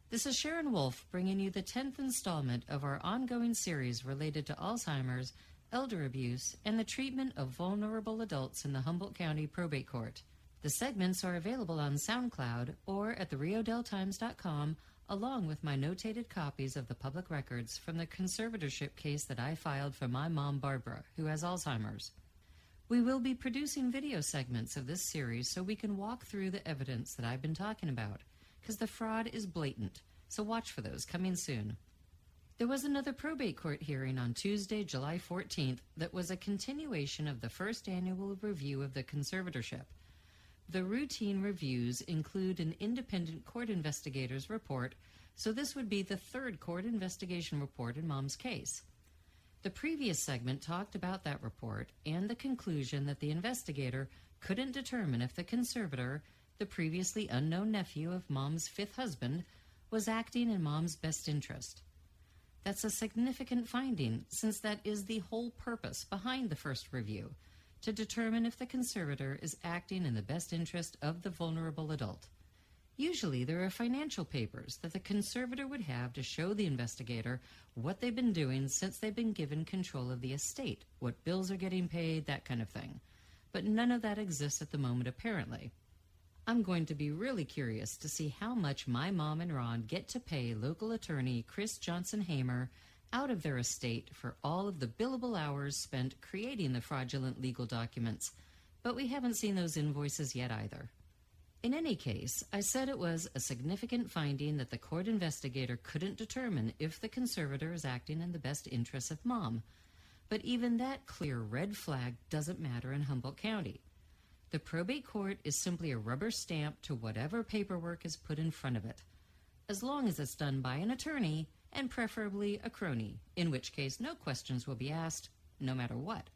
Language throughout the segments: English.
This is Sharon Wolf bringing you the 10th installment of our ongoing series related to Alzheimer's, elder abuse, and the treatment of vulnerable adults in the Humboldt County Probate Court. The segments are available on SoundCloud or at theRioDelTimes.com, along with my notated copies of the public records from the conservatorship case that I filed for my mom, Barbara, who has Alzheimer's. We will be producing video segments of this series so we can walk through the evidence that I've been talking about, because the fraud is blatant, so watch for those coming soon. There was another probate court hearing on Tuesday, July 14th that was a continuation of the first annual review of the conservatorship. The routine reviews include an independent court investigator's report, so this would be the third court investigation report in Mom's case. The previous segment talked about that report and the conclusion that the investigator couldn't determine if the conservator, the previously unknown nephew of Mom's fifth husband, was acting in Mom's best interest. That's a significant finding, since that is the whole purpose behind the first review, to determine if the conservator is acting in the best interest of the vulnerable adult. Usually there are financial papers that the conservator would have to show the investigator what they've been doing since they've been given control of the estate, what bills are getting paid, that kind of thing. But none of that exists at the moment, apparently. I'm going to be really curious to see how much my mom and Ron get to pay local attorney Chris Johnson Hamer out of their estate for all of the billable hours spent creating the fraudulent legal documents, but we haven't seen those invoices yet either. In any case, I said it was a significant finding that the court investigator couldn't determine if the conservator is acting in the best interests of Mom, but even that clear red flag doesn't matter in Humboldt County. The probate court is simply a rubber stamp to whatever paperwork is put in front of it, as long as it's done by an attorney and preferably a crony, in which case no questions will be asked, no matter what.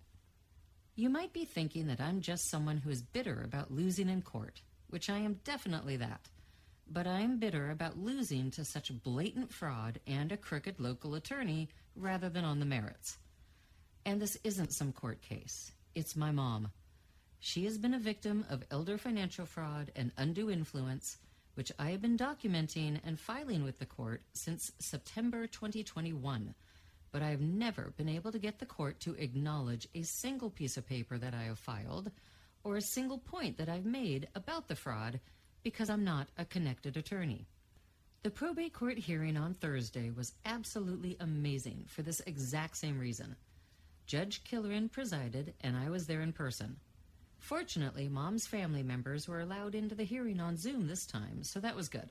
You might be thinking that I'm just someone who is bitter about losing in court, which I am definitely that, but I am bitter about losing to such blatant fraud and a crooked local attorney rather than on the merits. And this isn't some court case. It's my mom. She has been a victim of elder financial fraud and undue influence, which I have been documenting and filing with the court since September 2021, but I have never been able to get the court to acknowledge a single piece of paper that I have filed or a single point that I've made about the fraud because I'm not a connected attorney. The probate court hearing on Thursday was absolutely amazing for this exact same reason. Judge Killeran presided, and I was there in person. Fortunately, Mom's family members were allowed into the hearing on Zoom this time, so that was good.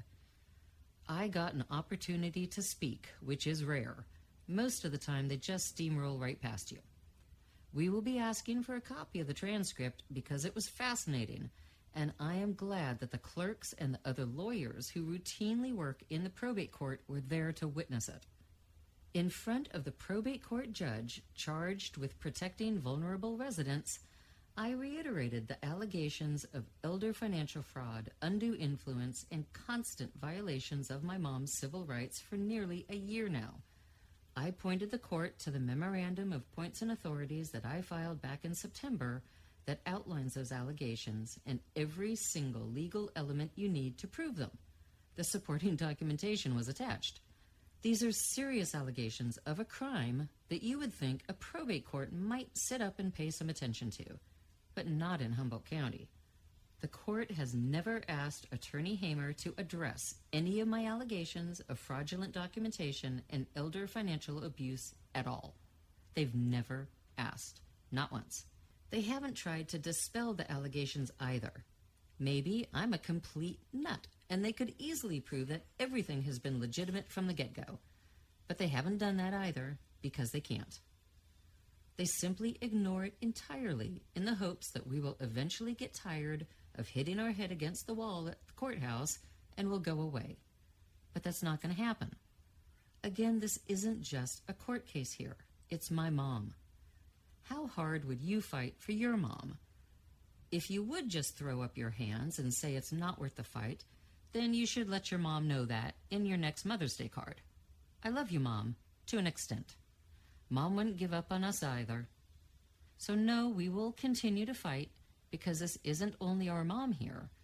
I got an opportunity to speak, which is rare. Most of the time, they just steamroll right past you. We will be asking for a copy of the transcript because it was fascinating, and I am glad that the clerks and the other lawyers who routinely work in the probate court were there to witness it. In front of the probate court judge charged with protecting vulnerable residents, I reiterated the allegations of elder financial fraud, undue influence, and constant violations of my mom's civil rights for nearly a year now. I pointed the court to the Memorandum of Points and Authorities that I filed back in September that outlines those allegations and every single legal element you need to prove them. The supporting documentation was attached. These are serious allegations of a crime that you would think a probate court might sit up and pay some attention to, but not in Humboldt County. The court has never asked Attorney Hamer to address any of my allegations of fraudulent documentation and elder financial abuse at all. They've never asked, not once. They haven't tried to dispel the allegations either. Maybe I'm a complete nut, and they could easily prove that everything has been legitimate from the get-go. But they haven't done that either because they can't. They simply ignore it entirely in the hopes that we will eventually get tired of hitting our head against the wall at the courthouse and will go away. But that's not going to happen. Again, this isn't just a court case here. It's my mom. How hard would you fight for your mom? If you would just throw up your hands and say it's not worth the fight, then you should let your mom know that in your next Mother's Day card. I love you, Mom, to an extent. Mom wouldn't give up on us either. So no, we will continue to fight because this isn't only our mom here.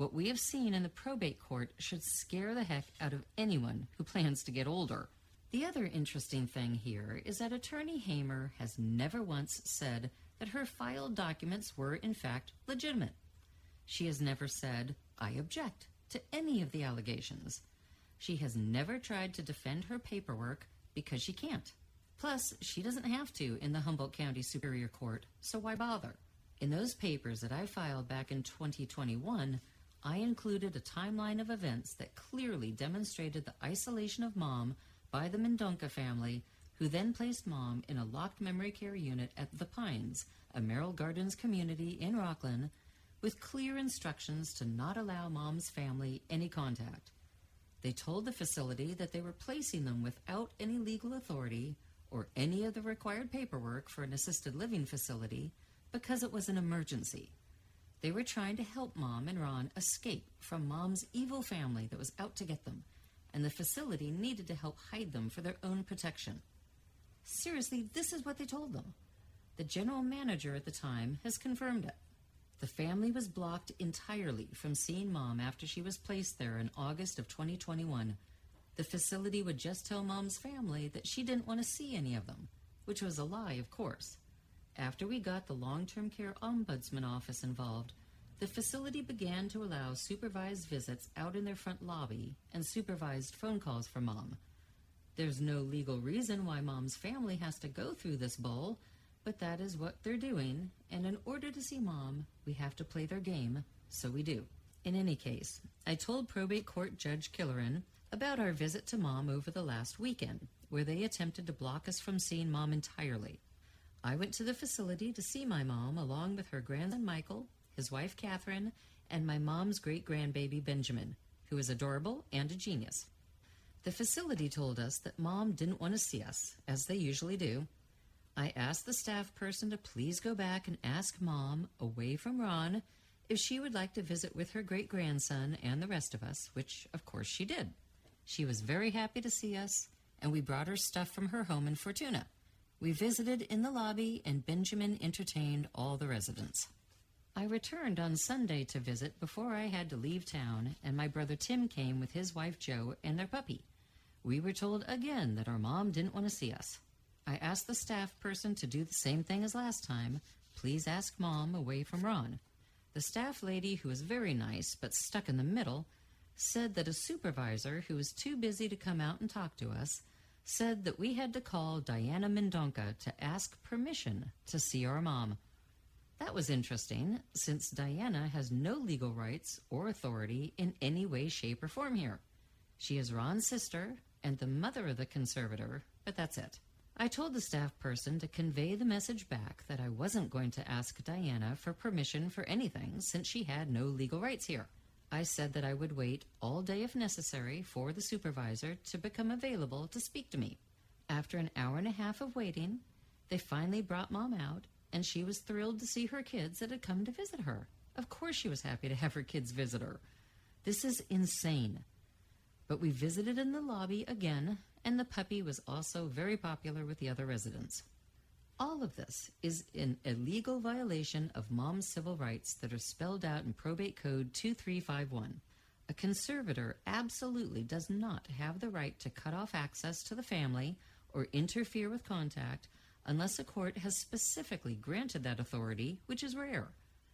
What we have seen in the probate court should scare the heck out of anyone who plans to get older. The other interesting thing here is that Attorney Hamer has never once said that her filed documents were, in fact, legitimate. She has never said, "I object," to any of the allegations. She has never tried to defend her paperwork because she can't. Plus, she doesn't have to in the Humboldt County Superior Court, so why bother? In those papers that I filed back in 2021, I included a timeline of events that clearly demonstrated the isolation of Mom by the Mendonca family, who then placed Mom in a locked memory care unit at The Pines, a Merrill Gardens community in Rockland, with clear instructions to not allow Mom's family any contact. They told the facility that they were placing them without any legal authority or any of the required paperwork for an assisted living facility because it was an emergency. They were trying to help Mom and Ron escape from Mom's evil family that was out to get them, and the facility needed to help hide them for their own protection. Seriously, this is what they told them. The general manager at the time has confirmed it. The family was blocked entirely from seeing Mom after she was placed there in August of 2021. The facility would just tell Mom's family that she didn't want to see any of them, which was a lie, of course. After we got the long-term care ombudsman office involved, the facility began to allow supervised visits out in their front lobby and supervised phone calls for Mom. There's no legal reason why Mom's family has to go through this bull, but that is what they're doing, and in order to see Mom, we have to play their game, so we do. In any case, I told Probate Court Judge Killeran about our visit to Mom over the last weekend, where they attempted to block us from seeing Mom entirely. I went to the facility to see my mom along with her grandson Michael, his wife Catherine, and my mom's great-grandbaby Benjamin, who is adorable and a genius. The facility told us that Mom didn't want to see us, as they usually do. I asked the staff person to please go back and ask Mom, away from Ron, if she would like to visit with her great-grandson and the rest of us, which, of course, she did. She was very happy to see us, and we brought her stuff from her home in Fortuna. We visited in the lobby, and Benjamin entertained all the residents. I returned on Sunday to visit before I had to leave town, and my brother Tim came with his wife Jo and their puppy. We were told again that our mom didn't want to see us. I asked the staff person to do the same thing as last time. Please ask Mom away from Ron. The staff lady, who was very nice but stuck in the middle, said that a supervisor who was too busy to come out and talk to us said that we had to call Diana Mendonca to ask permission to see our mom. That was interesting, since Diana has no legal rights or authority in any way, shape, or form here. She is Ron's sister and the mother of the conservator, but that's it. I told the staff person to convey the message back that I wasn't going to ask Diana for permission for anything since she had no legal rights here. I said that I would wait all day if necessary for the supervisor to become available to speak to me. After an hour and a half of waiting, they finally brought Mom out, and she was thrilled to see her kids that had come to visit her. Of course she was happy to have her kids visit her. This is insane. But we visited in the lobby again, and the puppy was also very popular with the other residents. All of this is an illegal violation of Mom's civil rights that are spelled out in Probate Code 2351. A conservator absolutely does not have the right to cut off access to the family or interfere with contact unless a court has specifically granted that authority, which is rare.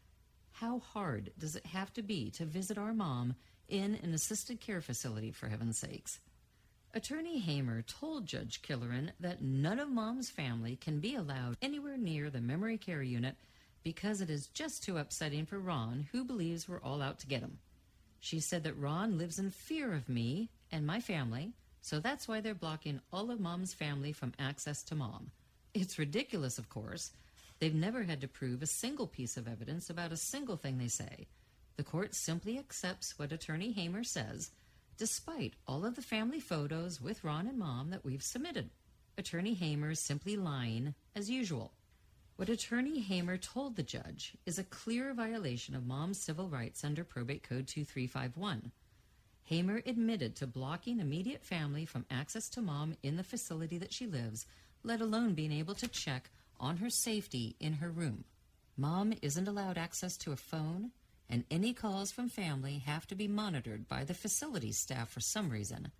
How hard does it have to be to visit our mom in an assisted care facility, for heaven's sakes? Attorney Hamer told Judge Killeran that none of Mom's family can be allowed anywhere near the memory care unit because it is just too upsetting for Ron, who believes we're all out to get him. She said that Ron lives in fear of me and my family, so that's why they're blocking all of Mom's family from access to Mom. It's ridiculous, of course. They've never had to prove a single piece of evidence about a single thing they say. The court simply accepts what Attorney Hamer says, despite all of the family photos with Ron and Mom that we've submitted. Attorney Hamer is simply lying, as usual. What Attorney Hamer told the judge is a clear violation of Mom's civil rights under Probate Code 2351. Hamer admitted to blocking immediate family from access to Mom in the facility that she lives, let alone being able to check on her safety in her room. Mom isn't allowed access to a phone, and any calls from family have to be monitored by the facility staff for some reason.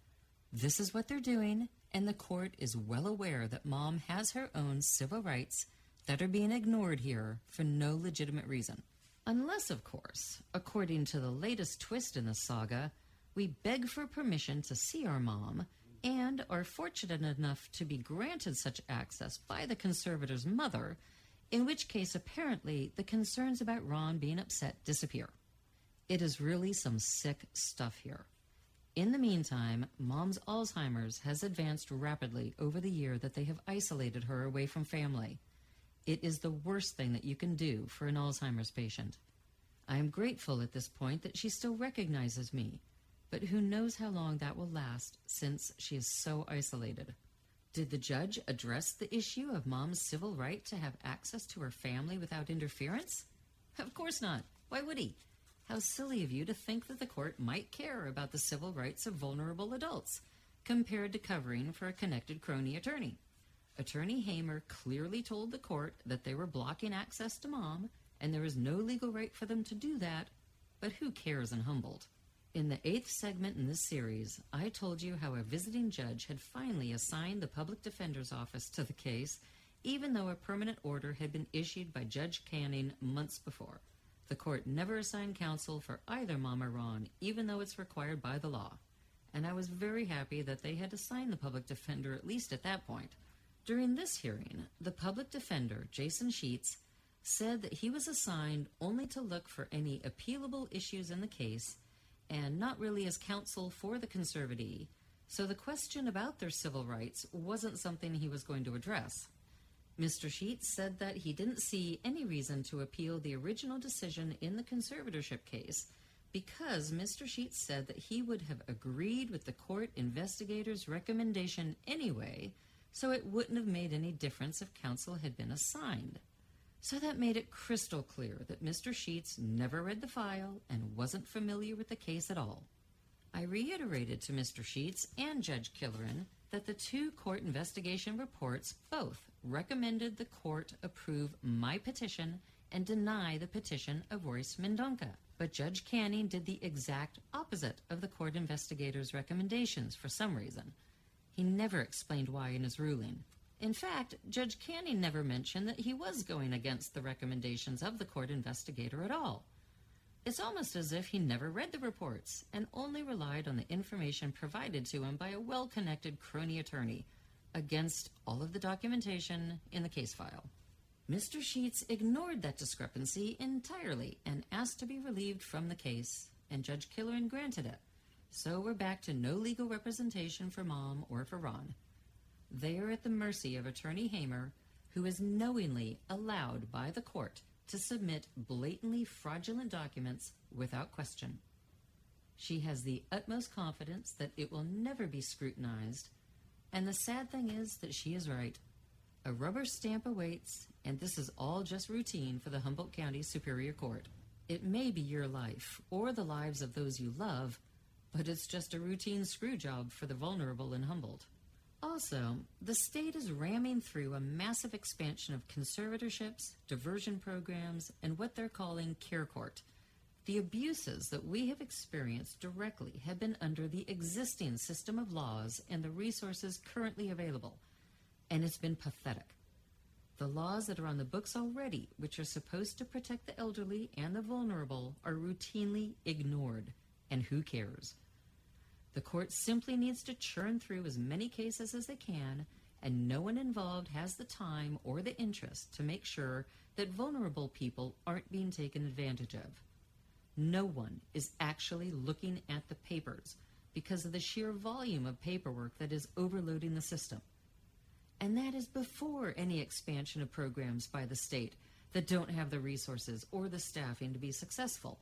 This is what they're doing, and the court is well aware that Mom has her own civil rights that are being ignored here for no legitimate reason. Unless, of course, according to the latest twist in the saga, we beg for permission to see our mom and are fortunate enough to be granted such access by the conservator's mother, in which case apparently the concerns about Ron being upset disappear. It is really some sick stuff here. In the meantime, Mom's Alzheimer's has advanced rapidly over the year that they have isolated her away from family. It is the worst thing that you can do for an Alzheimer's patient. I am grateful at this point that she still recognizes me, but who knows how long that will last since she is so isolated. Did the judge address the issue of Mom's civil right to have access to her family without interference? Of course not. Why would he? How silly of you to think that the court might care about the civil rights of vulnerable adults, compared to covering for a connected crony attorney. Attorney Hamer clearly told the court that they were blocking access to Mom, and there is no legal right for them to do that, but who cares in Humboldt? In the 8th segment in this series, I told you how a visiting judge had finally assigned the public defender's office to the case, even though a permanent order had been issued by Judge Canning months before. The court never assigned counsel for either Mom or Ron, even though it's required by the law. And I was very happy that they had assigned the public defender at least at that point. During this hearing, the public defender, Jason Sheets, said that he was assigned only to look for any appealable issues in the case and not really as counsel for the conservatee, so the question about their civil rights wasn't something he was going to address. Mr. Sheets said that he didn't see any reason to appeal the original decision in the conservatorship case because Mr. Sheets said that he would have agreed with the court investigator's recommendation anyway, so it wouldn't have made any difference if counsel had been assigned. So that made it crystal clear that Mr. Sheets never read the file and wasn't familiar with the case at all. I reiterated to Mr. Sheets and Judge Killeran that the 2 court investigation reports both recommended the court approve my petition and deny the petition of Royce Mendonca. But Judge Canning did the exact opposite of the court investigator's recommendations for some reason. He never explained why in his ruling. In fact, Judge Canning never mentioned that he was going against the recommendations of the court investigator at all. It's almost as if he never read the reports and only relied on the information provided to him by a well-connected crony attorney against all of the documentation in the case file. Mr. Sheets ignored that discrepancy entirely and asked to be relieved from the case, and Judge Killeran granted it. So we're back to no legal representation for Mom or for Ron. They are at the mercy of Attorney Hamer, who is knowingly allowed by the court to submit blatantly fraudulent documents without question. She has the utmost confidence that it will never be scrutinized, and the sad thing is that she is right. A rubber stamp awaits, and this is all just routine for the Humboldt County Superior Court. It may be your life or the lives of those you love, but it's just a routine screw job for the vulnerable in Humboldt. Also, the state is ramming through a massive expansion of conservatorships, diversion programs, and what they're calling care court. The abuses that we have experienced directly have been under the existing system of laws and the resources currently available, and it's been pathetic. The laws that are on the books already, which are supposed to protect the elderly and the vulnerable, are routinely ignored, and who cares? The court simply needs to churn through as many cases as they can, and no one involved has the time or the interest to make sure that vulnerable people aren't being taken advantage of. No one is actually looking at the papers because of the sheer volume of paperwork that is overloading the system. And that is before any expansion of programs by the state that don't have the resources or the staffing to be successful.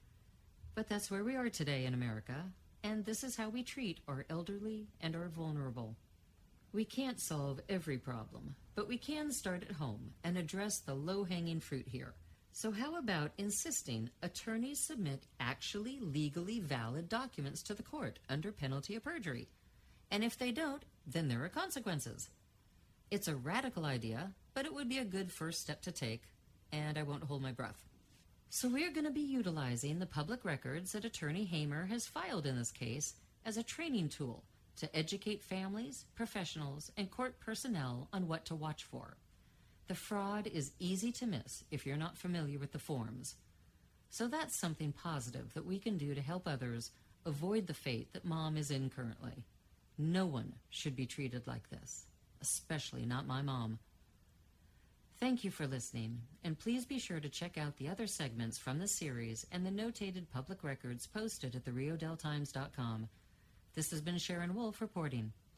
But that's where we are today in America. And this is how we treat our elderly and our vulnerable. We can't solve every problem, but we can start at home and address the low-hanging fruit here. So how about insisting attorneys submit actually legally valid documents to the court under penalty of perjury? And if they don't, then there are consequences. It's a radical idea, but it would be a good first step to take, and I won't hold my breath. So we're going to be utilizing the public records that Attorney Hamer has filed in this case as a training tool to educate families, professionals, and court personnel on what to watch for. The fraud is easy to miss if you're not familiar with the forms. So that's something positive that we can do to help others avoid the fate that Mom is in currently. No one should be treated like this, especially not my mom. Thank you for listening, and please be sure to check out the other segments from the series and the notated public records posted at theRioDelTimes.com. This has been Sharon Wolf reporting.